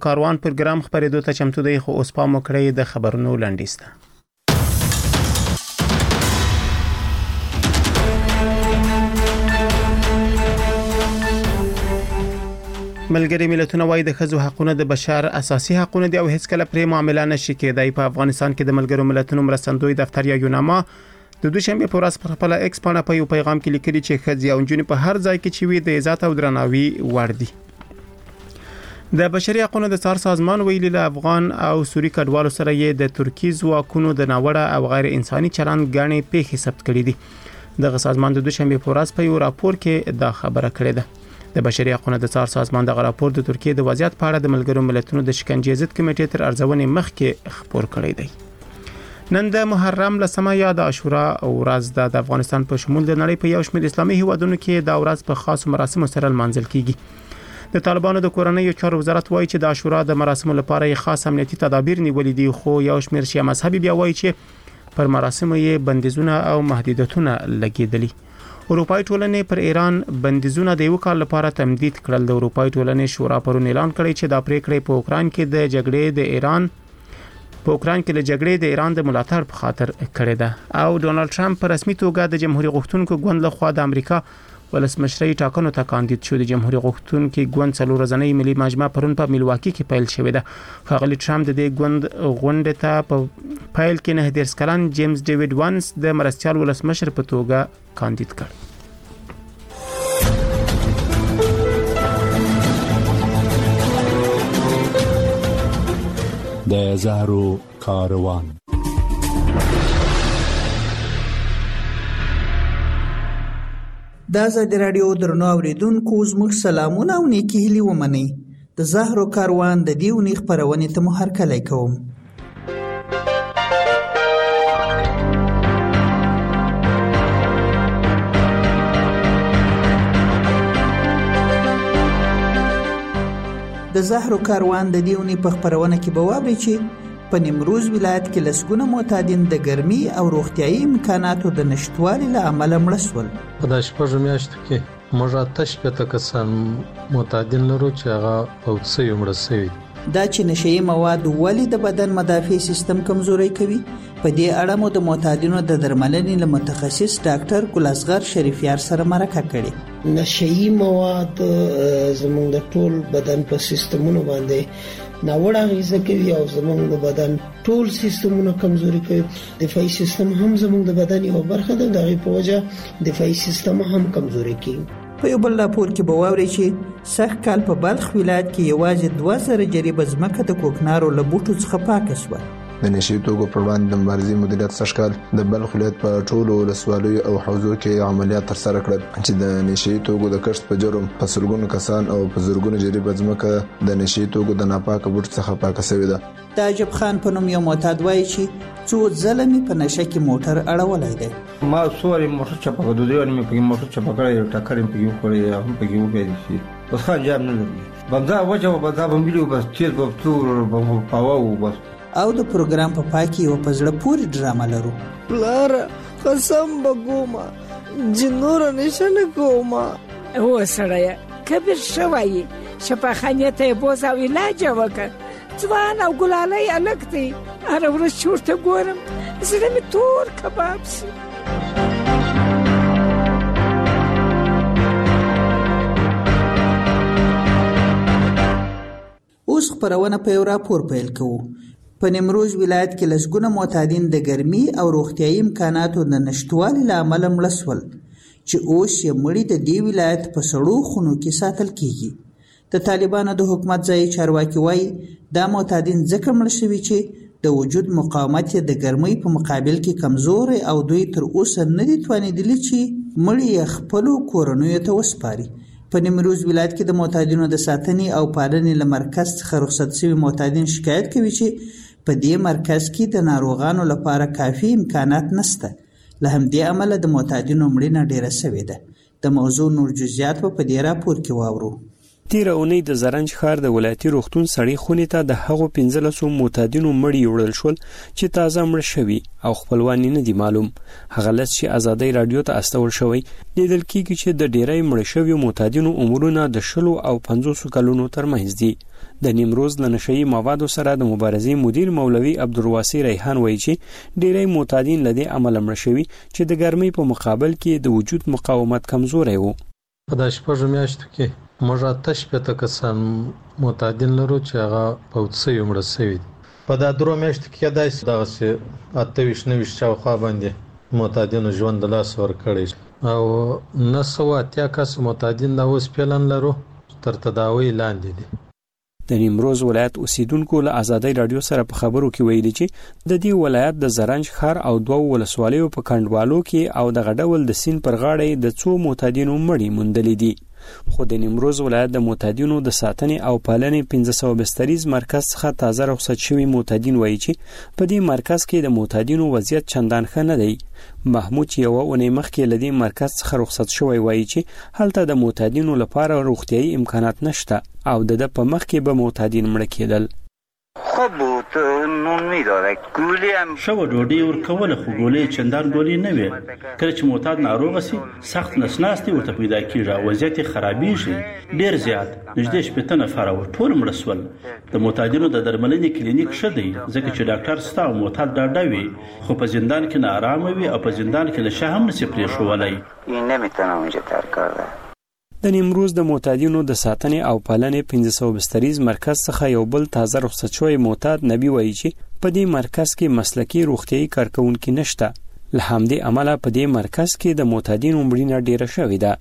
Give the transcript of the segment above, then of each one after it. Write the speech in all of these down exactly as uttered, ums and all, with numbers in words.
کاروان پروګرام خبرېدو ته چمتو دی، خو اوس پام وکړئ د خبرونو لنډیز ته. ملګری ملتونه وايي د ښځو حقوقونه د بشر اساسي حقوقونه دي او هیڅ کله پرې معامله نشي کېدای. په افغانستان کې د ملګرو ملتونو مرستندوی دفتر یا یوناما د دوشنبه په ورځ په خپل ایکس باندې په یو پیغام کې لیکلي چې ښځې او نجونې په هر ځای کې چې وي د عزت او درناوي وړ دي. د بشري حقوقو د څار سازمان ویلي له افغان او سوري کډوالو سره یې د ترکی ځواکونو د ناوړه او غیر انساني چلند غاڼې پیښې ثبت کړې دي. دغه سازمان د دوشنبه په ورځ په یو راپور کې دا خبره کړې ده. د بشري حقوقو د څار سازمان د راپور د ترکیه د وضعیت په اړه د ملګرو ملتونو د شکنجې ضد کمیټې تر ارزونې مخکې خبر کړی دی. نن د محرم لسمه یا د عاشورا ورځ د افغانستان په شمول د نړۍ په یو شمېر اسلامي هیوادونو کې دا ورځ په خاصو مراسمو سره لمانځل کیږي. د طالبانو د کورنۍ چارو وزارت وایي چې د عاشورا د مراسمو لپاره یې خاص امنیتي تدابیر نیولې دي، خو یو شمېر شیعه مذهبي بیا وایي چې پر مراسمو یې بندیزونه او محدودیتونه لګیدلي. اروپای ټولنې پر ایران بندیزونه د یو کال لپاره تمدید کړل. د اروپای ټولنې شورا پرون اعلان کړی چې دا پریکړه په اوکران کې د جګړې د ایران په اوکران کې د جګړې د ایران د ملاتړ په خاطر کړې ده. او ډونالد ټرمپ په رسمي توګه د جمهوریت غوښتونکو ګوند لخوا د امریکا ولسمشرۍ ټاکنو ته کاندید شو. د جمهوریت غوښتونکو ګوند څلور ورځنۍ ملي مجمع پرون په میلواکی کې پیل شوې ده. ښاغلي ټرمپ د دې ګوند غونډې ته په پیل کې نه دیرش کلن جیمز ډیوډ وانس د مرستيال ولسمشر په توګه کاندید کړ. د زهرو کاروان. د آزادي راډیو درنو اوریدونکو زموږ سلامونه او نیکی هیلې ومنئ. د زهرو کاروان د دې اونۍ خپرونې ته مو هرکلی کوم. د زهرو کاروان د دې اونۍ په خپرونه کې به واورئ چې په نیمروز ولایت کې لسګونه معتادین د ګرمي او روغتیايي امکاناتو د نشټوالي له امله مړه شول. په دا شپږو میاشتو کې موږ اته شپېته کسان معتادین لرو چې هغه فوت شوي مړه شوي. دا چې نشهیي مواد ولې د بدن مدافع سیستم کمزوری کوي، په دې اړه مو د معتادینو د درملنې له متخصص ډاکټر ګل اصغر شریفیار سره مرکه کړې. نشهیي مواد زموږ د ټول بدن په سیستمونو باندې ناوړه اغیزه کوي او زموږ د بدن ټول سیستمونه کمزوري کوي. دفاعي سیستم هم زموږ د بدن یو برخه ده، دغه په وجه دفاعي سیستم هم کمزوري کیږي. په یو بل راپور کې به واورئ چې سږ کال په بلخ ولایت کې یوازې دوه زره جریبه ځمکه د کوکنارو له بوټو څخه پاکه شوه. د نشي توکو پر وړاندې د مبارزې مدیریت سږ کال د بلخ ولایت په ټولو ولسوالیو او حوزو کې عملیات ترسره کړل چې د نشي توکو د کښت په جرم په سلګونو کسان او په زرګونو جریبه ځمکه د نشي توکو د ناپاکه بوټو څخه پاکه شوې ده. د عجب خان په نوم یو معتاد وایي چې څو ځله مې په نشه کې موټر اړولی دی. ما سوري موټر چپه کړو، دوی مې په موټر چپه کړی، ټکر مې پکې وکړی، هم پکې وګورئ چې بس خان جام نه لري. بمدا وجه وبدا بمبلیو بس تیز په تور په پاوو بس. او د پروګرام په پای کې یو په زړه پورې ډرامه لرو. پلار قسم بګوما جنور نشه نه کوما. او سړی کبیر شوی شفاخانه ته بوز او علاج وکړ. ځوان او ګلالۍ الګ دی، هر ورځ چورته ګورم زړه مې تور کباب شي. اوس خبرونه په یو راپور پیل کوو. په نیمروز ولایت کې لسګونه معتادین د ګرمي او روغتیايي امکاناتو د نشټوالي له امله مړه شول چې اوس یې مړي د دې ولایت په سړو خونو کې ساتل کیږي. د طالبانو د حکومت ځایي چارواکي وایي دا معتادین ځکه مړه شوي چې د وجود مقاومت یې د ګرمۍ په مقابل کې کمزوري او دوی تر اوسه نه دي توانېدلي چې مړي یې خپلو کورنیو ته وسپاري. په نیمروز ولایت کې د معتادینو د ساتنې او پالنې له مرکز څخه رخصت شوي معتادین شکایت کوي چې په دې مرکز کې د ناروغانو لپاره کافي امکانات نشته. له همدې امله د معتادینو مړینه ډیره شوې ده. د موضوع نور جزئیات په دې راپور کې واورو. تیر اونۍ د زرنج ښار د ولایتي روغتون سړی خونې ته د هغو پنځلسو معتادینو مړي وړل شول چې تازه مړ شوي او خپلوان نه دي معلوم. هغه لس چې ازادۍ رادیو ته استول شوی لیدل کېږي چې د ډیری مړ شویو معتادینو عمرونه د شلو او پنځوسو کلونو ترمنځ دي. د نیمروز له نشهیي موادو سره د مبارزې مدیر مولوي عبدالواسی ریحان وایي چې ډیری معتادین له دې امله مړ شوي چې د ګرمۍ په مقابل کې د وجود مقاومت کمزوری و. په دا شپږو میاشتو کې موږ اته شپېته کسان معتادین لرو چې هغه فوت سوي مړه سوي دي. په دا درو میاشتو کې داسې دغسې اته ویشت نهه ویشت شاوخوا باندې معتادینو ژوند د لاسه ورکړی او نه سوه اتیا کسه معتادین دا اوس فعلا لرو تر تداوی لاندې دي. د نیمروز ولایت اوسیدونکو له ازادۍ رادیو سره په خبرو کې ویلي چې د دې ولایت د زرنج ښار او دوو ولسوالیو په کنډوالو کې او دغه ډول د سیند پر غاړه د څو معتادینو مړي موندلي دي. خو د نیمروز ولایت د معتادینو د ساتنې او پالنې پنځه سوه بستریز مرکز څخه تازه رخصت شوي معتادین وایي چې په دې مرکز کې د معتادینو وضعیت چندان ښه نه دی. محمود چې یوه اونۍ مخکې له دې مرکز څخه رخصت شوی وایي چې هلته د معتادینو لپاره روغتیایي امکانات نشته او د ده په مخ کې به معتادین مړه کېدل. خب بود نون میداده گولی هم شو ډوډۍ ورکوله خو ګولې چندان ګولې نه وي. کله چې معتاد ناروغه سي سخت نسناستي ورته پیدا کېږي، وضعیت یې خرابېږي ډېر زیات. نږدې شپېته نفره ور ټول مړه سول. د معتادینو د درملنې کلینیک ښه دی ځکه چې ډاکټر ستا او معتاد ډاډه وي، خو په زندان کې ناارامه وي او په زندان کې له شه هم نسي پرېښولی. این نمیتونه اونجا تر کرده. د نیمروز د معتادینو د ساتنې او پالنې پنځه سوه بستریز مرکز څخه یو بل تازه رخصت شوی معتاد نبی وایي چې په دې مرکز کې مسلکي روغتیایي کارکوونکي نشته. له همدې امله په دې مرکز کې د معتادینو مړینه ډیره شوې ده.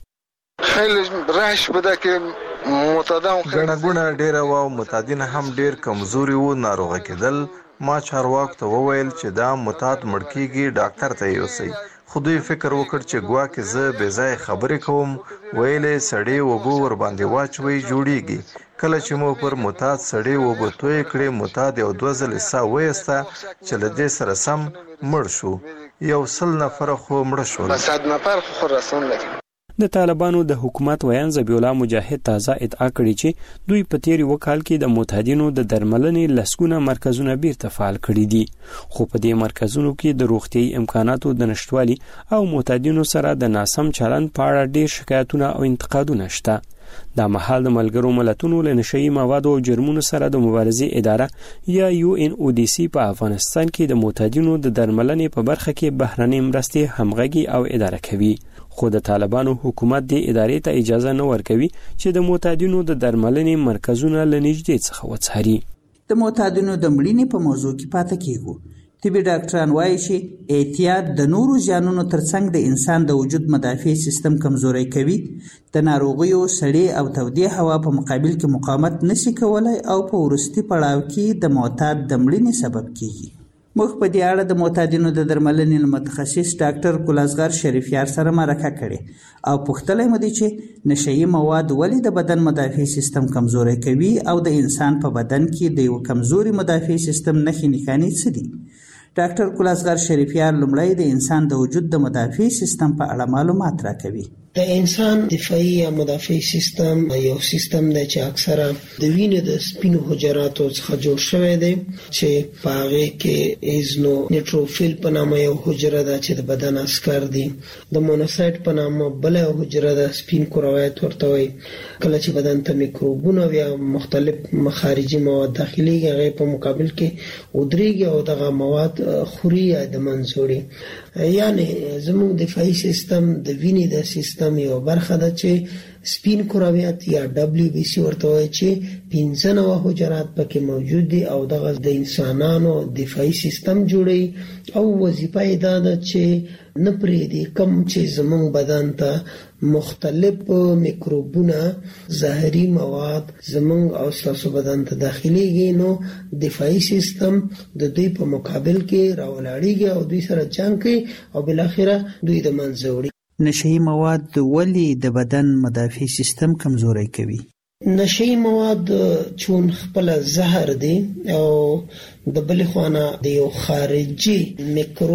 خیلی رش بوده که معتادان ګڼه ګوڼه ډیره وه او معتادین هم ډیر کمزوري وو، ناروغه کېدل. ما چارواکو ته وویل چې دا معتاد مړ کېږي ډاکټر ته یوسئ، خو دوی فکر وکړ چې ګواکې زه بې ځایه خبرې کوم. ویلې سړې اوبه ور باندې واچوئ جوړیږي. کله چې مو پر معتاد سړې اوبه توی کړې، معتاد یو دوه ځلې ساه ویسته چې له دې سره سم مړ شو. یو سل نفره خو مړه شول. صد نفر خو رسون لګي. د طالبانو د حکومت ویان ذبیح الله مجاهد تازه ادعا کړې چې دوی په تیر یو کال کې د معتادینو د درملنې لسګونه مرکزونه بیرته فعال کړي دي، خو په دې مرکزونو کې د روغتیایي امکاناتو د نشټوالي او معتادینو سره د ناسم چلند په اړه ډېر شکایتونه او انتقادونه شته. دا مهال د ملګرو ملتونو له نشهیي موادو او جرمونو سره د مبارزې اداره یا یو ان او ډي سي په افغانستان کې د معتادینو د درملنې په برخه کې بهرنۍ مرستې همغږي او اداره کوي. خو د طالبانو حکومت دې ادارې ته اجازه نه ورکوي چې د معتادینو د درملنې مرکزونه له نږدې څخه وڅاري. د معتادینو د مړینې په موضوع کې پاتې کیږو. طبي ډاکټران وایي چې احتیاط د نورو زیانونو ترڅنګ د انسان د وجود مدافع سیستم کمزوری کوي. د ناروغیو سړې او تودې هوا په مقابل کې مقاومت نشي کولای او په وروستي پړاو کې د معتاد د مړینې سبب کیږي. موږ په دې اړه د معتادینو د درملنې متخصص ډاکټر کلاسغر شریفیار سره مرکه کړې او پوښتلی مو دي چې نشهیي مواد ولې د بدن مدافع سیستم کمزوری کوي او د انسان په بدن کې د یو کمزوري مدافع سیستم نښې نښانې څه دي. ډاکټر کلاسغر شریفیار لومړی د انسان د وجود د مدافع سیستم په اړه معلومات راکوي. د انسان دفاعي یا مدافع سیستم یو سیستم دی چې اکثره د وینې د سپینو حجراتو څخه جوړ شوی دی چې په هغې کې ایزنو نیټروفیل په نامه یو حجره ده چې د بدن عسکر دي. د مونوسایت په نامه بله یو حجره ده، سپین کرویات ورته وایي. کله چې بدن ته میکروبونه یا مختلف خارجي مواد داخليږي هغې په مقابل کې ودرېږي او دغه مواد خوري یا د منځ وړي. یعنې زموږ دفاعي سیستم د وینې د سیستم یو برخه ده چې سپین کرویات یا دبلیو بی سی ورته وایي چې پنځه نوع حجرات پکې موجود دي او دغه د انسانانو دفاعي سیستم جوړوي او وظیفه یې دا ده چې نه پرېږدي کوم چې زموږ بدن ته مختلف میکروبونه زهري مواد زموږ او ستاسو بدن ته داخليږي، نو دفاعي سیستم د دوی په مقابل کې راولاړېږي او دوی سره جنګ کوي او بالاخره دوی د منځه وړي. نشهیي مواد ولې د بدن مدافع سیستم کمزوری کوي؟ نشهیي مواد چون خپل زهر دي او د بلې خوا نه د یو خارجي میکروب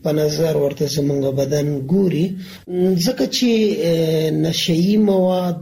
په نظر ورته زمونږ بدن ګوري، ځکه چې نشئی مواد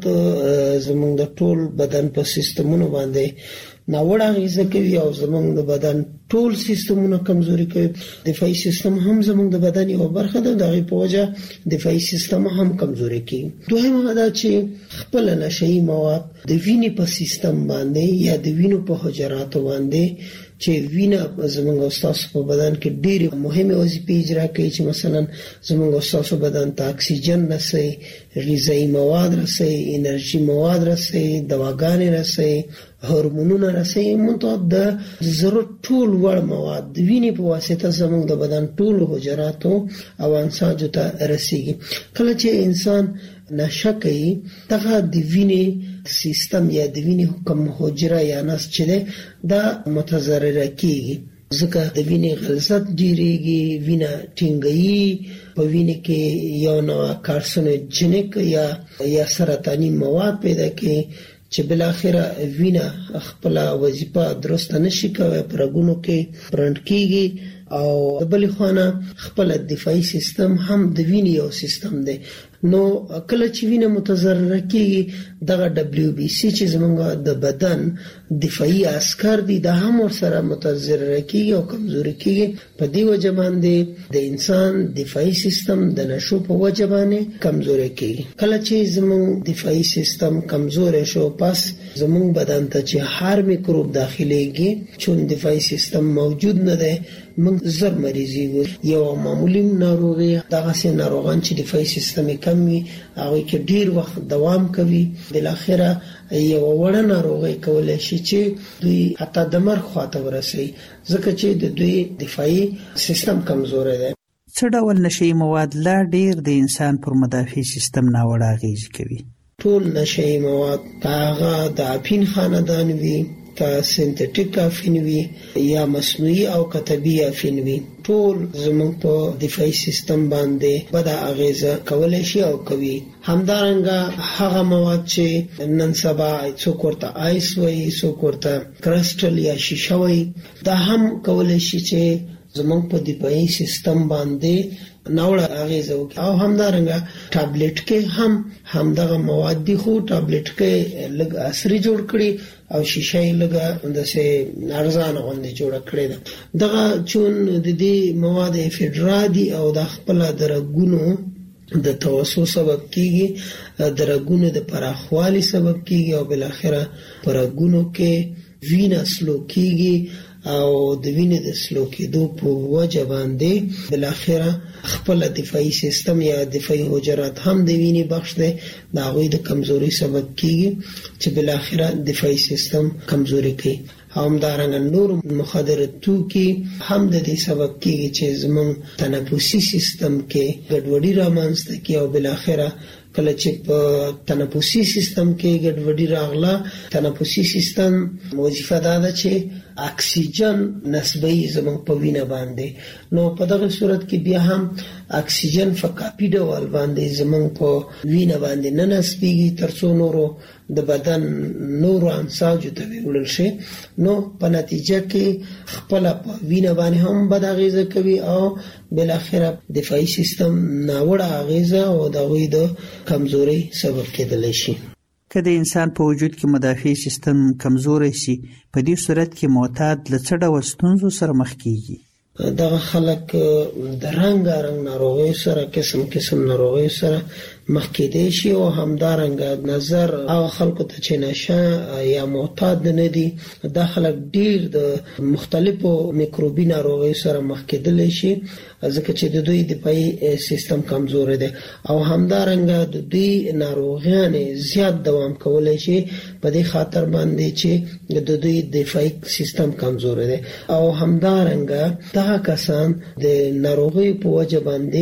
زمونږ د ټول بدن په سیستمونو باندې ناوړه اغیزه کوي او زمونږ د بدن ټول سیستمونه کمزوري کوي. دفاعي سیستم هم زمونږ د بدن یو برخه ده، دغه په وجه دفاعي سیستم هم کمزوري کوي. دویمه دا چې خپل نشئی مواد د وینې په سیستم باندې یا د وینو په حجراتو باندې چې وینه زمونږ استاسو په بدن کې ډېری مهمه وظیفې اجرا کوي، چې مثلا زمونږ استاسو بدن ته اکسیجن رسوي، غذایی مواد رسوي، انرژي مواد رسوي، دواګانې رسوي، هورمونونه رسوي، منتها د ضرورت ټول وړ مواد د وینې په واسطه زمونږ د بدن ټول حجراتو او انساجو ته رسیږي. کله چې انسان نشه کوي، دغه د وینې سیستم یا د وینې کوم حجره یا نسج چې ده دا متضرره کیږي، ځکه د وینې غلظت ډیریږي، وینه ټینګي، په وینې کې یو نوع کارسینوجنیک یا یا سرطاني مواد پیدا کوي چې بل اخره وینه خپل وظیفه درسته نشي کوي، پرګونو کې برند کیږي. او بل خوانه خپل دفاعي سیستم هم د وینې یو سیستم دی. نو کله چې وینه متضرره کیږي، دغه دبلیو بی سی چې زمونږ د بدن دفاعي عسكر دي دا هم ورسره متضرره کیږي او کمزوري کیږي. په دې وجه باندې د انسان دفاعي سیستم د نشو په وجه باندې کمزوري کیږي. کله چې زمونږ دفاعي سیستم کمزوري شو، پس زمونږ بدن ته چې هر میکروب داخليږي، چون دفاعي سیستم موجود نه دی، موږ زر مریضي وي. یو معمولی ناروغي دغه سي ناروغان چې دفاعي سیستم کم وي، هغه کې ډیر وخت دوام کوي، بل اخره یو وړه ناروغي کولای شي چې دوی حتی د مرګ خواته ورسي، ځکه چې د دوی دفاعي سیستم کمزور دی. څه ډول نشئی مواد لا ډیر د انسان پر مدافع سیستم ناوړه اغیز کوي؟ ټول نشئی مواد هغه د اپین خاندان وي، کا سنتیټیک افین وي یا مصنوعي او کتبي افین وي، ټول زموږ په دفاعي سیستم باندې بد اغیزه کولای شي او کوي. همدارنګه هغه مواد چې نن سبا څوک ورته آیس وایي، څوک ورته کرسټل یا شیشه وایي، دا هم کولای شي چې زموږ په دفاعي سیستم باندې ناوړه اغیزه وکړي. او همدارنګه ټابلیټ کې هم همدغه مواد دي، خو ټابلیټ کې لږ عصري جوړ کړي او شیشه یې لږه داسې ارزانه غوندې جوړه کړې ده. دغه چون د دې مواد افیډرا دي او د خپل د رګونو د توسو سبب کیږي، د رګونو د پراخوالي سبب کیږي او بل اخره پرګونو کې وینه سلو کیږي او د وینې د سلو کېدو په وجه باندې بل اخره خپل دفاعي سیستم یا دفاعي حجرات هم د وینې بخش دی، د هغوی د کمزوري سبب کیږي چې بل اخره دفاعي سیستم کمزوري کوي. همدارنګه نور مخدر توکي هم د دې سبب کیږي چې زموږ تنفسي سیستم کې ګډوډي رامنځته کوي او بل اخره کله چې په تنفسي سیستم کې ګډوډي راغله، تنفسي سیستم وظیفه دا ده چې اکسیجن نسبی زموږ په وینه باندې، نو په دغه صورت کې بیا هم اکسیجن فکاپی ډول باندې زموږ په وینه باندې نه نسبیږي ترڅو نورو د بدن نورو انساجو ته وړل شي، نو په نتیجه کې خپل په وینه باندې هم بد اغیزه کوي او بل اخره دفاعي سیستم ناوړه اغیزه او د غوی د کمزوري سبب کېدلی شي. که د انسان په وجود کې مدافع سیستم کمزوري شي، په دې صورت کې معتاد له څه ډول ستونزو سره مخ کیږي؟ دغه خلک د رنګارنګ ناروغیو سره، قسم قسم ناروغیو سره مخ کېدای شي او همدارنګه نظر هغه خلکو ته چې نشه یا معتاد نه دي، دا خلک ډیر د مختلفو میکروبي ناروغیو سره مخ کېدلی شي، ځکه چې د دوی دفاعي سیستم کمزور دی او همدارنګه د دوی ناروغیان زیات دوام کولی شي په دې خاطر باندې چې د دوی دفاعي سیستم کمزور دی. او همدارنګه دغه کسان د ناروغي په وجه باندې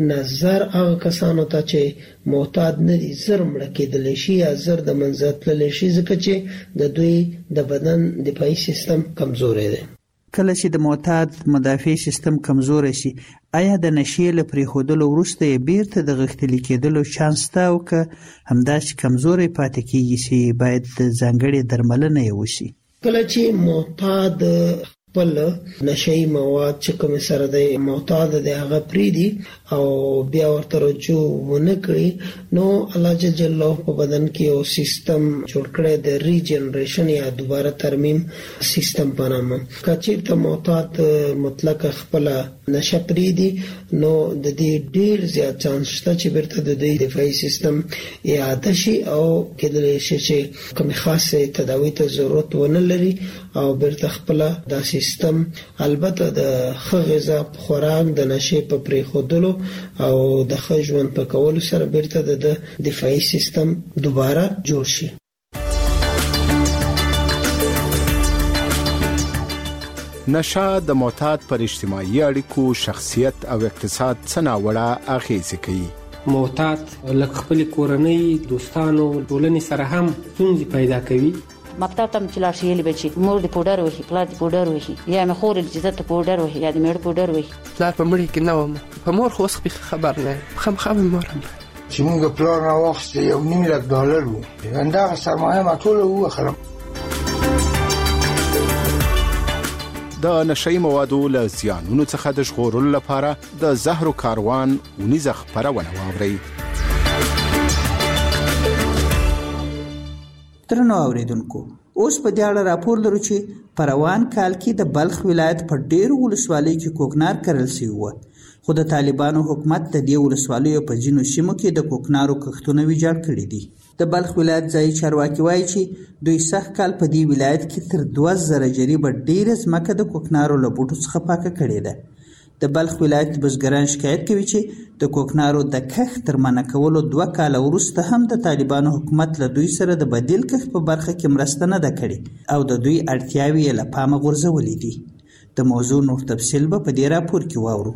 نظر هغه کسانو ته چې معتاد نه دي زر مړه کېدلی شي یا زر د منځه تللی شي، ځکه چې د دوی د بدن دفاعي سیستم کمزوری دی. کله چې د معتاد مدافع سیستم کمزور شي، آیا د نشې له پرېښودلو وروسته یې بیرته د غښتلي کېدلو چانس شته او که همداسې کمزوری پاتې کېږي چې باید ځانګړې درملنه یې وشي؟ کله چې معتاد بل نشئی مواد چې کوم سره د معتاد د هغه پریدي او بیا ورته رجوع ونه کړي نو الله جل جلاله په بدن کې یو سیستم جوړ کړی د ریجنریشن یا دوباره ترمیم سیستم په نامه. کچیر ته معتاد مطلق خپل نشه پریدي نو د دې ډیر زیات چانس شته چې بیرته د دې دفاعي سیستم اعاده شي او کېدلی شي چې کوم خاصه تداوی ته ضرورت ونه لري او بیرته خپل دا سیستم البته د غذا خوراک د نشه په پریښودلو او د ښه ژوند په کولو سره بیرته د دفاعي سیستم دوباره جوړ شي. نشه د معتاد پر اجتماعي اړیکو، شخصیت او اقتصاد څه ناوړه اغیزې کوي. معتاد لکه خپل کورنۍ، دوستانو، ټولنې سره هم ستونزې پیدا کوي. مکتب ته چې لاړ شي یلی بچي مور د پودر وهي، پلار د پودر وهي، یا مې خور د جزت پودر وهي، یا د میړه پودر وهي. پلار په مړي کې نه وم، په مور خو اوس خبر نه خامخا مې مور چې موږ پلار نه واخست یو نیم لک ډالر وو، همدغه سرمایه ما ټوله وخرم. د نشئی موادو له زیانونو څخه د ژغورلو لپاره د زهرو کاروان ونیزه خپرونه واورئ. درنو اوریدونکو، اوس په دې اړه راپور لرو چې په روان کال کې د بلخ ولایت په ډېرو ولسوالیو کې کوکنار کرل شوي وو، خو د طالبانو حکومت د دې ولسوالیو په ځینو سیمو کې د کوکنارو کښتونه ویجاړ کړي دي. د بلخ ولایت ځایي چارواکي وایي چې دوی سږ کال په دې ولایت کې تر دوه زره جریبه ډېره ځمکه د کوکنارو له بوټو څخه پاکه کړې ده. د بلخ ولایت بزګران شکایت کوي چې د کوکنارو د کښت تر منع کولو دوه کاله وروسته هم د طالبانو حکومت له دوی سره د بدیل کښت په برخه کې مرسته نه ده کړې او د دوی اړتیاوې یې له پامه غورځولې دي. د موضوع نور تفصیل به په دې راپور کې واورو.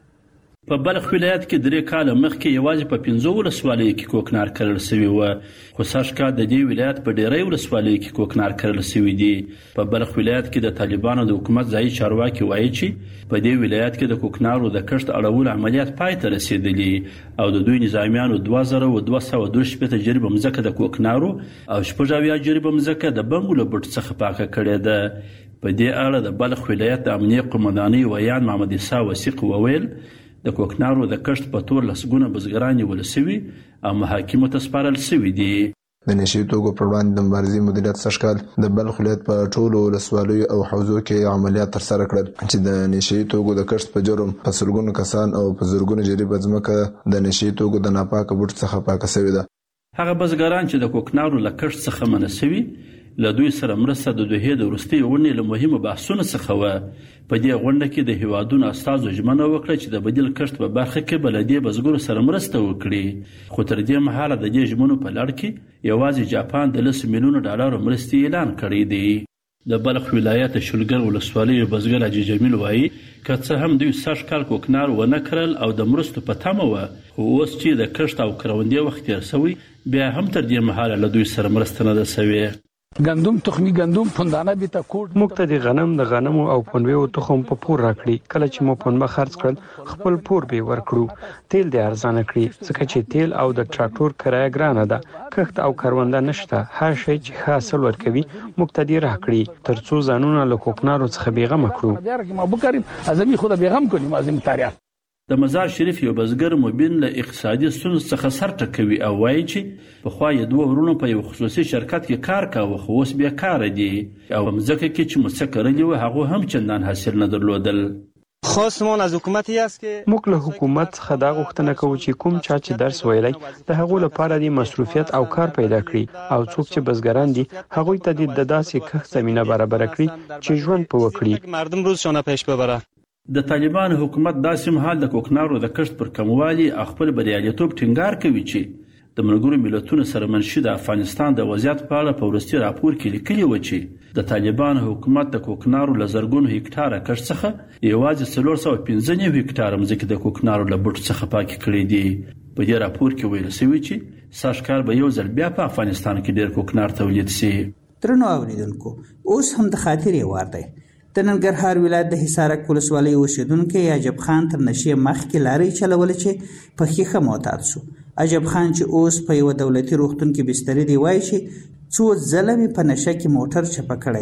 په بلخ ولایت کې درې کاله مخکې یوازې په پنځو ولسوالیو کې کوکنار کرل شوي وو، خو سږ کال د دې ولایت په ډېری ولسوالیو کې کوکنار کرل شوي دي. په بلخ ولایت کې د طالبانو د حکومت ځایي چارواکي وایي چې په دې ولایت کې د کوکنارو د کښت اړولو عملیات پای ته رسېدلي او د دوی نظامیانو دوه زره دوه سوه دوه شپېته جریبه مځکه د کوکنارو او شپږ اویا جریبه مځکه د بنګو له بوټو څخه پاکه کړې ده. په دې اړه د بلخ ولایت د امنیه قومندانۍ ویان محمد عیسی وثیق وویل د کوکنارو د کښت په تور لسګونه بزګران نیول شوي او محاکمو ته سپارل شوي دي. د نشي توکو پر وړاندې د مبارزې مدیریت سږ کال د بلخ ولایت په ټولو ولسوالیو او حوزو کې عملیات ترسره کړل چې د نشي توکو د کښت په جرم په سلګونو کسان او په زرګونو جریبه ځمکه د نشي توکو د ناپاکه بوټو څخه پاکه شوې ده. هغه بزګران چې د کوکنارو له کښت څخه منع شوي له دوی سره مرسته د دوحې د وروستۍ غونډې له مهمو بحثونو څخه وه. په دې غونډه کې د هیوادونو استازو ژمنه وکړه چې د بدیل کښت په برخه کې به له دې بزګرو سره مرسته وکړي، خو تر دې مهاله د دې ژمنو په لړ کې یوازې جاپان د لس میلیونو ډالرو مرستې اعلان کړی دی. د بلخ ولایت شلګر ولسوالۍ بزګر حاجي جمیل وایي که څه هم دوی سږ کال کوکنار ونه کرل او د مرستو په تمه وه، خو اوس چې د کښت او کروندې وخت تېر شوی بیا هم تر دې مهاله له دوی سره مرسته نه ده شوې. گندم تخمی گندم پوندانه بیت کوټ موږ ته د غنم د غنمو او پنبهو تخم په پور راکړي. کله چې مو پنبه خرڅ کړل خپل پور به ورکړو. تیل د ارزانه کړی ځکه چې تیل او د ټراکټور کرایه ګرانه ده. کښت او کرونده نشته. هر شی چې ښه حاصل ورکوي موږ ته دې راکړي ترڅو ځانونه له کوکنارو څخه بېغمه کړو. ما بکریم ازمی خود بېغم کنیم ازم تاریخ. د مزار شریف یو بزګر مبین له اقتصادي ستونزو څخه سر ټکوي او وایي چې پخوا یې دوه ورونو په یو خصوصي شرکت کې کار کاوه خو اوس بیکاره دي او مځکه کې چې مو څه کرلي وه هغو هم چندان حاصل نه درلودل. خواستمان از حکومتی است که موږ له حکومت څخه دا غوښتنه کوو چې کوم چا چې درس ویلی د هغو لپاره د مصروفیت او کار پیدا کړي او څوک چې بزګران دي هغوی ته د داسې کښت زمینه برابره کړي چې ژوند په وکړي. مردم روزشانه پیش ببره. د طالبانو حکومت داسې مهال د کوکنارو د کښت پر کموالي او خپل بریالیتوب ټینګار کوي چې د ملګرو ملتونو سره منشي د افغانستان د وضعیت په اړه په وروستي راپور کې لیکلي و چې د طالبانو حکومت د کوکنارو له زرګونو هکټاره کښت څخه یوازې څلور سوه پنځه نوي هکټاره مځکې د کوکنارو له بوټو څخه پاکې کړي دي. په دې راپور کې ویل شوي چې سږ کال به یو ځل بیا په افغانستان کې ډېر کوکنار تولید شي. درنو اوریدونکو، اوس هم د خاطرې وار دی. د ننګرهار ولایت د حصارک ولسوالۍ اوسیدونکی عجب خان تر نشې مخکې لارۍ چلوله چې په ښیښه معتاد شو. عجب خان چې اوس په یوه دولتي روغتون کې بستري دی وایي چې څو ځله مې په نشه کې موټر چپه کړی دی.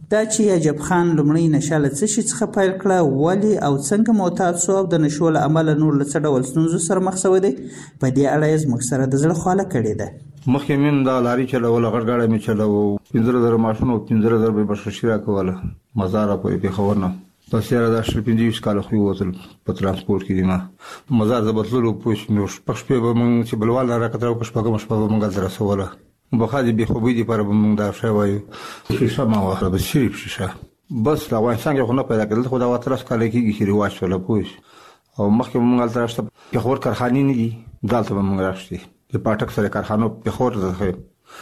دا چې عجب خان لومړی نشه له څه شي څخه پیل کړه، ولې او څنګه معتاد شو او د نشو له امله نور له څه ډول ستونزو سره مخ شوی دی، په دې اړه یې زموږ سره د زړه خواله کړې ده. مخکې مې دا لاري چلوله، غټ ګاډی مې چلوه، پنځه زره ماشین او پنځه زره به بشرشي راکوله مزار پورې پېښور نه. بس یاره دا شل پنځه ویشت کاله خو ووتل په ترانسپورټ کې دي. ما مزار زه بتللو پوه شوم، شپږ شپې به موږ چې بلوال نه راکتل او شپږمه شپه به موږ هلته رسوله. بخا د بېخوبۍ دپاره به موږ دا شی وایو شیشه ما واخله، بس شریف شیشه. بس د افغانستان کې خو نه پیدا کېدل، خو دا اتلس کاله کېږي چې رواج شوله پوه شو. او مخکې به موږ هلته راشته پېښور کارخانې نه دي، دلته به موږ راشتې د پاټک سره کارخانو پېښور ته ځي.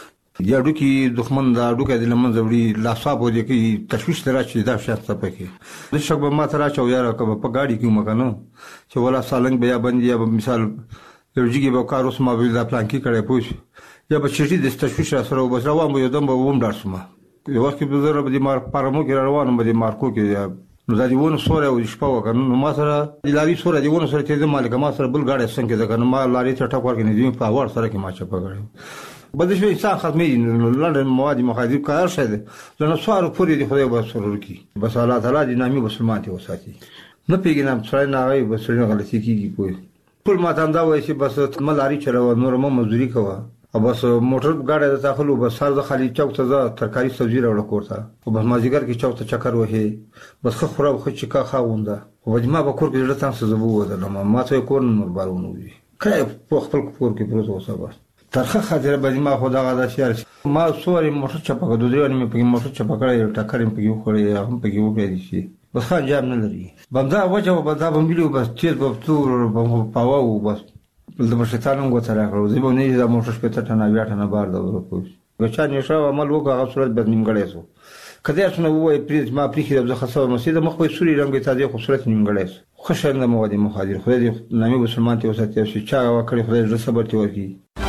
د هډوکي دښمن د هډوکی د له منځه وړي، لاساب ودې کوي، تشویش ته راچي دا شیان څه پکې. زه شک به ما ته راچو یاره که به په ګاډي کې وم که نه چې ولا سالنګ به یا بند یا به مثال یو جګې به کار اوس ما به دا پلانکي کړی پوه شو، یا به چټي د تشویش را سره بس روان به یو دم به وم ډار شوم. یو وخت کې به زه به د پارمو کې را روان وم، به د مارکو کې نو دا د ونو سوری او د شپه وه که نه، نو ما سره د لاري سوری د ونو سره تېرېدم، ما لکه ما سره بل ګاډی څنګ کېده که نه، ما لارې ته ټک ورکړې نو په هوار سره کې ما چپه کړی. بدل شوی انسان ختمېږي، نو لنډ مواد مخدر کار شی دی، له نسوارو پورې د خدای به سرور کړي. بس الله تعالی د نامي مسلمان ته وساتي. نه پېژنم سړی نه هغوی به سړی غلطي کېږي پوه. ټول ما ته همدا وایي چې بس مه لاري چلوه، نوره مه مزدوري کوه، او بس موټر ګاډی ته داخلو، بس سر د خالي چوک ته ځه، ترکاري سبزي راوړه کور ته، او بس مازدیګر کې چوک ته چکر وهې، بس ښه خوره ښه چکا ښه اغونده. خو ما به کور کې زړه تنګ څه زه به ووتلم، ما ته یې کور نه نور بار ونوځي، کله په خپل کور کې پروت اوسه. بس ترخه خاطره به ما خو دغه داسې یار ما سوري موټر چپه کړ، دوه درې ورځې مې پکې موټر چپه کړی، یو ټکر مې پکې وخوړی، هغه هم پکې وکړی شي، بس ښه انجام نه لري. بمدا وجه و بدا به ملي و بس تیز به تور به پاوه و بس د شیطان هم ګوته راکړو. زه به نه دا موټر شپېته ټنه اویا ټنه بار ده پوه شو. که چا نشه عمل وکړو هغه صورت به نیمګړی شو. که داسې نه ووایي پرېږدي ما پرېښي زه ښه شوی مسې د مخ به یې سوري رنګ یې تازه خو صورت نیمګړی شو. ښه شرنګ د مواد مخدر خدای دې نامي مسلمان ته وساتي، او چې چا هغه کړی خدای زړه صبر ته ورکړي.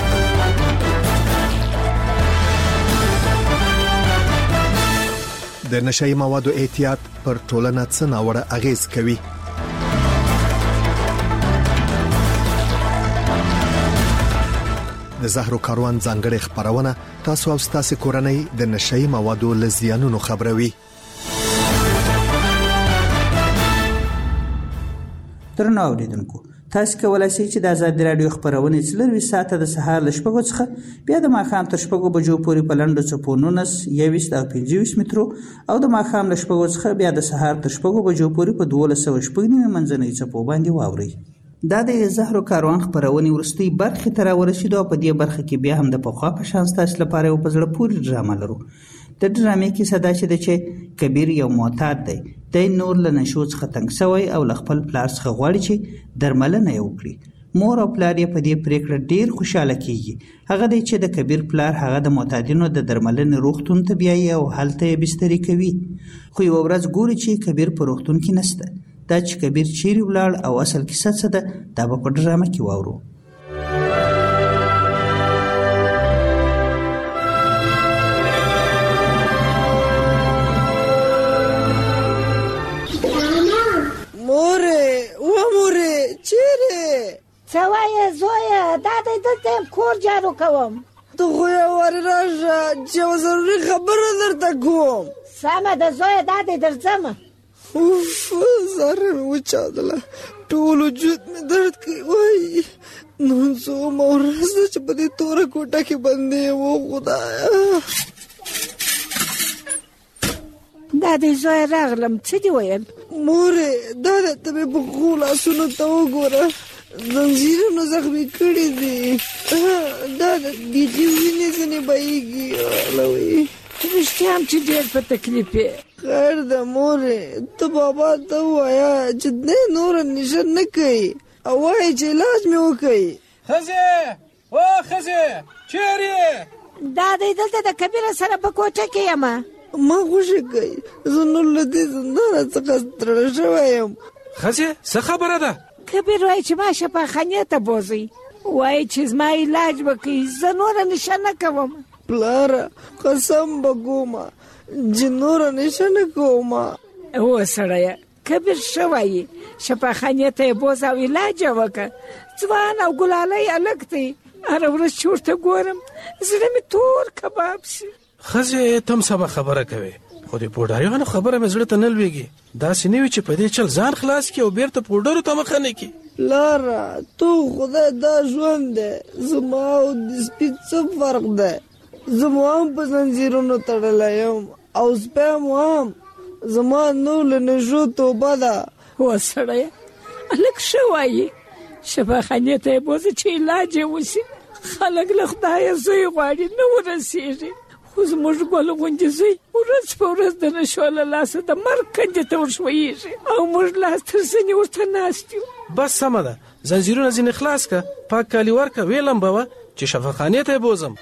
د نشهیي موادو احتیاط پر ټولنه څه ناوړه اغیز کوي؟ د زهرو کاروان ځانګړې خبرونه تاسو او تاسو کورنۍ د نشهیي موادو له زیانونو خبروي. درنو اوریدونکو، تاسو کولای شئ چې د آزاد رادیو خبرونه څلور ساعته د سهار ل شپږو څخه بیا د ماښام تر شپږو بجو پورې په لنډو څپو نولس، یوویشت او پنځه ویشت مترو، او د ماښام ل شپږو څخه بیا د سهار تر شپږو بجو پورې په دولس سوه شپږ نیمې منځنۍ څپو باندې واورئ. دا د زهرو کاروان خبرونې وروستۍ برخې ته راورسېدو، او په دې برخه کې بیا هم د پخوا په شان ستاسو لپاره یو په زړه پورې ډرامه لرو. د ډرامې کیسه دا چې د چې کبیر یو معتاد دی، دی نور له نشو څخه تنګ شوی او له خپل پلار څخه غواړي چې درملنه یې وکړي. مور او پلار یې په دې پریکړه ډیر خوشاله کیږي. هغه دی چې د کبیر پلار هغه د معتادینو د درملنې روغتون ته بیایي او هلته یې بستري کوي. خو یوه ورځ ګوري چې کبیر په روغتون کې نشته. دا چې کبیر چیرې ولاړ او اصل کیسه څه ده، دا به په ډرامه کې واورو. مورې و مورې چیرې؟ څه وایې زویه؟ دا دی دلته یم کور جارو کوم. ته خو یوارې راشه چې یوه ضروري خبره درته کوم. سمه ده زویه، دا دی درځمه. اوف زهره مې وچاودله، ټول وجود مې درد کوي. وایي نن څومه ورځ ده چې په دې توره کوټه کې بندي یم. و خدایه دا دی زویه راغلم. څه دې ویل؟ مورې دا ده ته مې په ښو لاسونو ته وګوره، زنځیرونه زخمي کړي دي. دا ده بیخي وینې ځینې بهیږي. الوی رښتیا هم چې ډېر په تکلیف یې. خیر ده مورې، ته بابا ته ووایه چې دی نوره نشه نه کوي، او وایي چې علاج مې وکوي. ښځې او ښځې چیرې یې؟ دا دی دلته د کبیره سره په کوټه کې یم. ما خوشي کوي، زه نور له دې زندانه څخه ستړی شوی یم. ښځې څه خبره ده؟ کبیر وایي چې ما شفاخانې ته بوځئ، وایي چې زما علاج وکړي، زه نوره نشه نه کوم. پلاره قسم به کومه چې نوره نشه نه کومه. هو سړیه، کبیر ښه وایي، شفاخانې ته یې بوځه او علاج یې وکړه. ځوان او ګلالی هلک دی، هره ورځ چې ورته ګورم زړه مې تور کباب شي. ښځې ته هم سمه خبره کوې، خو دې پوډاریانو خبره مې زړه ته نه لوېږي. داسې نه وي چې په دې چل ځان خلاص کړي او بیرته پوډرو ته مخه نه کړي. لاره تو خدای دا ژوند دی، زما او د سپي څه فرق دی؟ زما هم په زنځیرونو تړلی یم او سپی هم زما نو له نژو توبه ده. و سړیه هلک ښه وایي، شفاخانې ته یې بوځه چې علاج یې وشي. خلک له خدایه زوی غواړي نه ورسېږي، خو زموږ ګل غوندې زوی ورځ په ورځ د نشو له لاسه د مرګ کندې ته ورښویېږي او موږ لاس تر زنې ورته ناست یو. بس سمه ده، زنځیرونه ځینې خلاص که، پاک کالي ورکه، ویې لمبوه چې شفاخانې ته یې بوځم.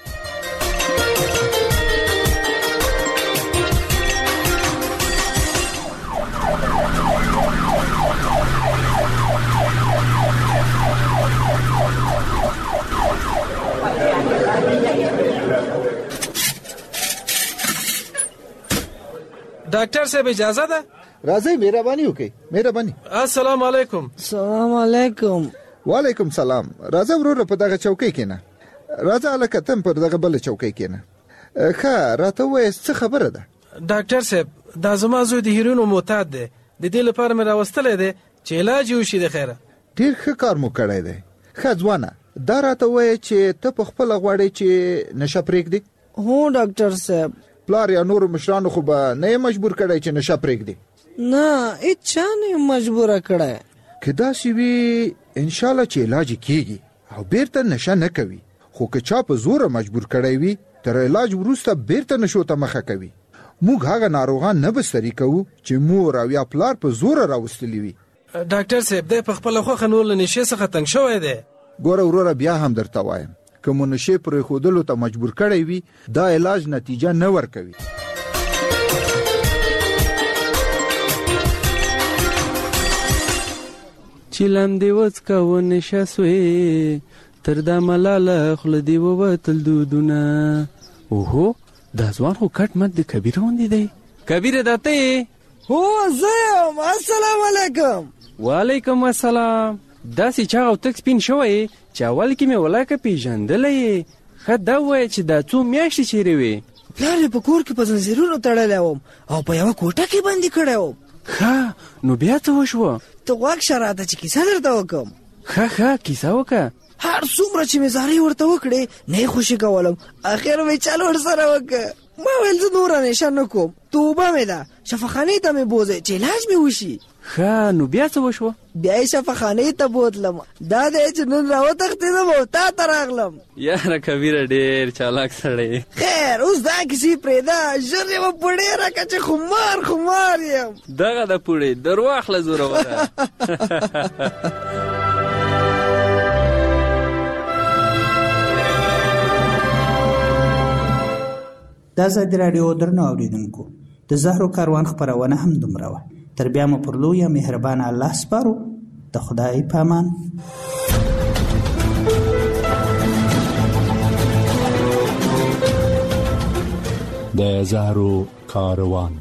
ډاکټر صاحب اجازه ده؟ راځئ مهرباني وکړئ. مهرباني. السلام علیکم. سلام علیکم. وعلیکم سلام. راځه وروره په دغه چوکۍ کېنه. راځه هلکه تم پر دغه بله چوکۍ کېنه. ښه راته ووایه څه خبره ده؟ ډاکټر صاحب دا زما زوی د هیروینو معتاد دی، د دې لپاره مې راوستلی دی چې علاج یې وشي. د خیره ډېر ښه کار مو کړی دی. ښه ځوانه دا راته ووایه چې ته په خپله غواړې چې نشه پرېږدې؟ هو ډاکټر صاحب. پلار یا نورو مشرانو خو به نه یې مجبور کړی چې نشه پرېږدې؟ نه هېچا نه یې مجبوره کړی. که داسې وي انشاءالله چې علاج یې کېږي او بیرته نشه نه کوي، خو که چا په زوره مجبور کړی وي تر علاج وروسته بیرته نشو ته مخه کوي. موږ هغه ناروغان نه بستري کوو چې مور او یا پلار په زوره راوستلي وي. ډاکټر صاحب دی په خپله خوښه نور له نشې څخه تنګ شوی دی. ګوره وروره بیا هم درته وایم که مو نشې پرېښودلو ته مجبور کړی وي دا علاج نتیجه نه ورکوي. چې لاندې وڅکه ونشه سوې تر دا ملاله خوله دې ووتل دودونه. اوهو دا ځوان خو کټ مټ د کبیره غوندې دی. کبیره دا ته یې؟ هو زه یم. السلام علیکم. وعلیکم السلام. داسې چاغ او تک سپین شوی چې اول کې مې ولاکه پیژندلی یې. ښه دا ووایه چې دا څو میاشتې چیرې وې؟ پلار یې په کور کې په زنځیرونو تړلی وم او په یوه کوټه کې بندي کړی وم. ښه نو بیا څه وشوه؟ ته غوږ شه راته چې کیسه درته وکړم. ښه ښه کیسه وکړه. هر څومره چې مې زارۍ ورته وکړې نه یې خوشي کولم، اخر مې چل ورسره وکړه. ما ویل زه نوره نشه نه کوم، توبه مې ده، شفاخانې ته مې بوځئ چې علاج مې وشي. ښه نو بیا څه وشوه؟ بیا یې شفاخانې ته بوتلم. دا دی چې نن راوتښتېدم او تا ته راغلم. یاره کبیره ډېر چالاک سړی. خیر اوس دا کیسې پرېږده، ژر یې وپوړې راکړه چې خمار خمار یم. دغه د پوړې در واخله زوروره. د ازادي راډیو درنو اورېدونکو د زهرو کاروان خپرونه هم دومره وه. تر بیا مو پر لویه مهربانه الله سپارو. د خدای په امان. د زهرو کاروان.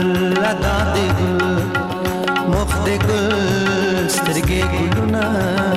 سترګې ګلونه